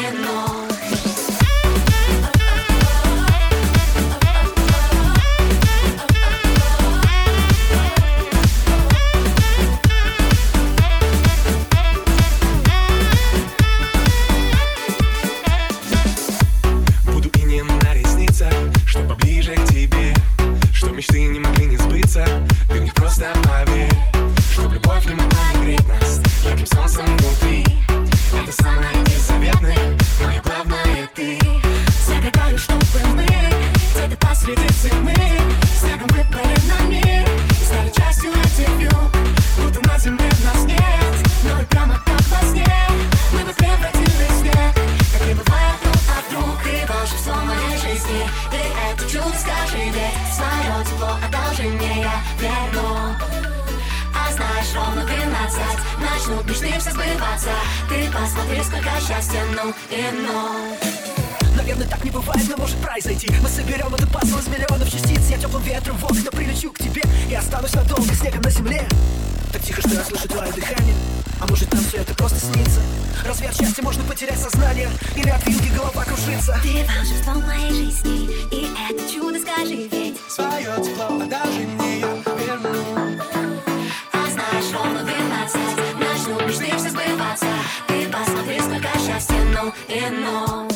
и но. Буду инеем на ресницах, чтоб поближе к тебе, чтоб мечты не могли не сбыться. Ты в них просто поверь, чтоб любовь не могла не греть нас ярким солнцем внутри. Это самое беззаветное, мое главное ты. Загадаю, чтобы мы где-то посреди зимы снегом выпали на мир и стали частью этих вью. Будто на земле нас нет, но и прямо как во сне мы бы превратились в снег. Так не бывает, ну а вдруг и волшебство моей жизни. Ты это чудо скажи, ведь свое тепло одолжи мне, я верну. А знаешь, ровно 12 начнут мечты все сбываться. Ты посмотри, сколько счастья, ну и ну. Наверное, так не бывает, но может произойти. Мы соберем этот пазл из миллионов частиц. Я теплым ветром в окна прилечу к тебе и останусь надолго снегом на земле. Так тихо, что я слышу твое дыхание. А может, нам все это просто снится? Разве от счастья можно потерять сознание? Или от вилки голова кружится? Ты волшебство моей жизни, и это чудо скажи, ведь Свое тепло одолжи мне, я верну. а знаешь, ровно 12 начнут мечты все сбываться. Ты посмотри, сколько счастья, ну и ну.